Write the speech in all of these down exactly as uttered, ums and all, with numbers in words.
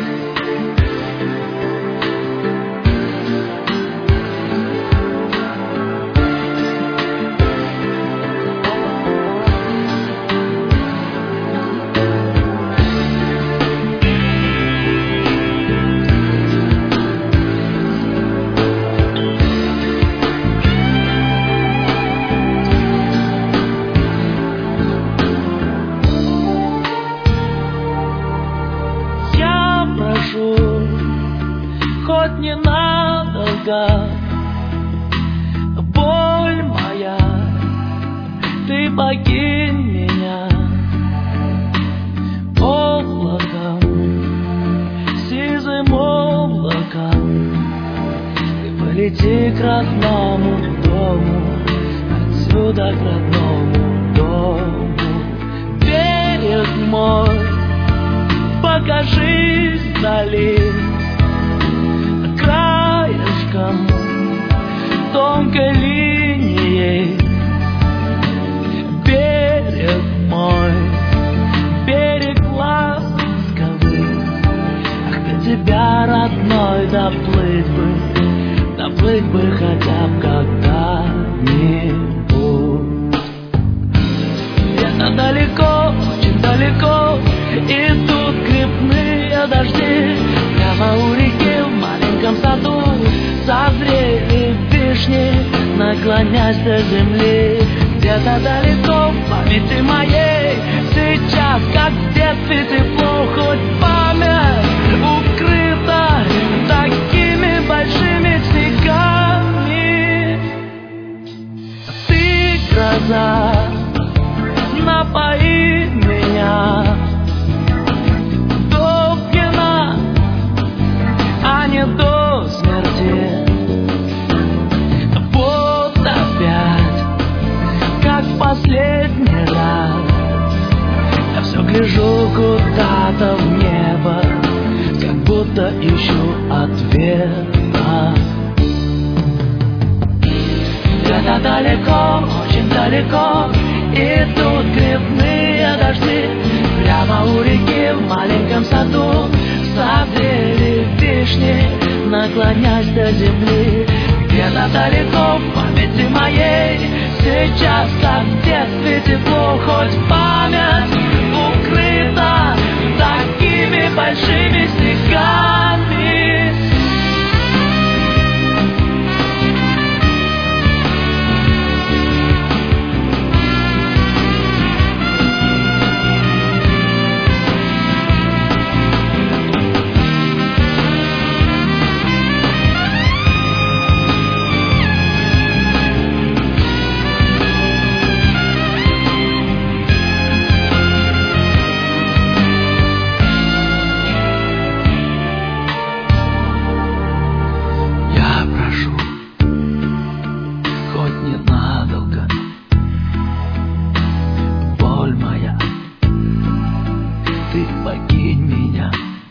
Хоть ненадолго, боль моя, ты покинь меня облаком, сизым облаком. Ты полети к родному дому, отсюда к родному дому. Берег мой, покажись вдали, краешком, тонкой линией. Берег мой, берег ласковый, ах, до тебя, родной, доплыть бы, доплыть бы хотя бы когда-нибудь. Где-то далеко, очень далеко идут грибные дожди. Прямо у реки в маленьком саду созрели вишни, наклонясь до земли. Где-то далеко в памяти моей сейчас, как в детстве, тепло, хоть память укрыта такими большими снегами. Ты, гроза, напои меня до пьяна, а не до смерти. Вот опять, как в последний раз, я все гляжу куда-то в небо, как будто ищу ответа. Где-то далеко, очень далеко идут грибные дожди. Прямо у реки в маленьком саду созрели вишни, наклонясь до земли. Где-то далеко в памяти моей сейчас, как в детстве, тепло, хоть память укрыта такими большими снегами. Ты покинь меня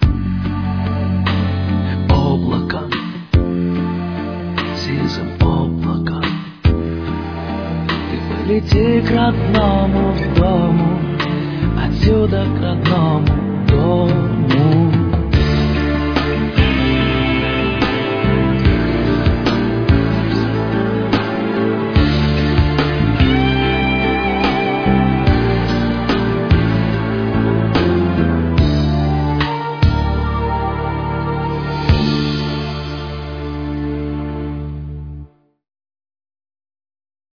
облаком, сизым облаком. Ты полети к родному дому, отсюда к родному дому.